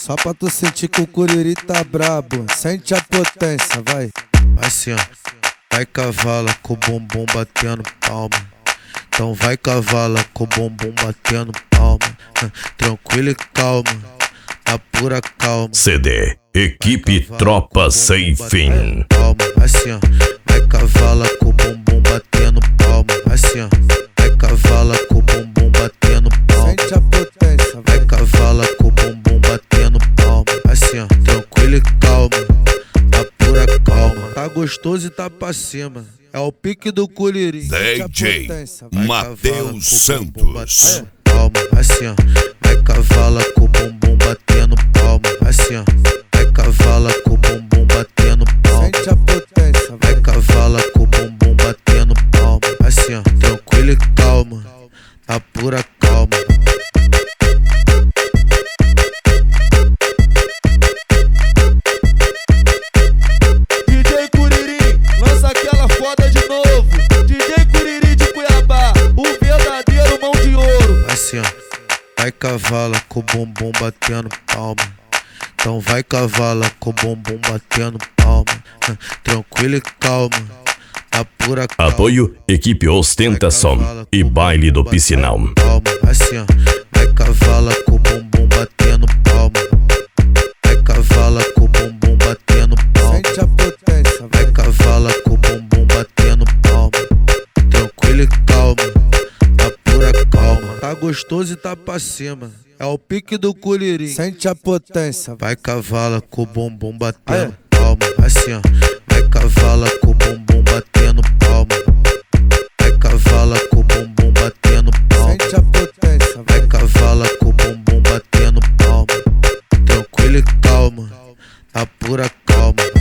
Só pra tu sentir que o Curiri tá brabo. Sente a potência, vai. Assim, ó. Vai cavala com o bumbum batendo palma. Então vai cavala com o bumbum batendo palma. Tranquilo e calma, na pura calma. CD Equipe Tropa Sem Fim. Palma, assim, ó. Vai cavala com o bumbum batendo palma. Assim, ó. Vai cavala com o bumbum batendo palma. Sente a potência, Vai vai. cavala com o bumbum batendo palma. Assim, ó. Tranquilo e calma, na pura calma. Tá gostoso e tá pra cima. É o pique do Curiri. DJ Vai Matheus cavala com o bumbum Santos. batendo palma, assim, ó. Vai cavala com o bumbum batendo palma. Assim, ó. Vai cavala com o bumbum batendo palma. Sente a potência, Vai vai. cavala com o bumbum batendo palma. Assim, ó. Tranquilo e calma, na pura calma. DJ Curiri, lança aquela foda de novo. DJ Curiri de Cuiabá, o verdadeiro mão de ouro. Assim, ó. Vai cavala com o bumbum batendo palma. Então vai cavala com o bumbum batendo palma. Tranquilo e calma, na pura calma. Apoio Equipe Ostentação e Baile do Piscinão. Palma, assim, ó. Vai cavala com o bumbum batendo palma. Vai cavala com o bumbum batendo palma. Sente a potência, Vai vai. cavala com o bumbum batendo palma. Tranquilo e calma, na pura calma. Tá gostoso e tá pra cima. É o pique do Curiri. Sente a potência, vai. Vai cavala com o bumbum batendo palma. Assim, ó. Vai cavala com o bumbum batendo palma. Vai cavala com o bumbum batendo palma. Sente a potência, Vai vai. cavala com o bumbum batendo palma. Tranquilo e calma, na pura calma.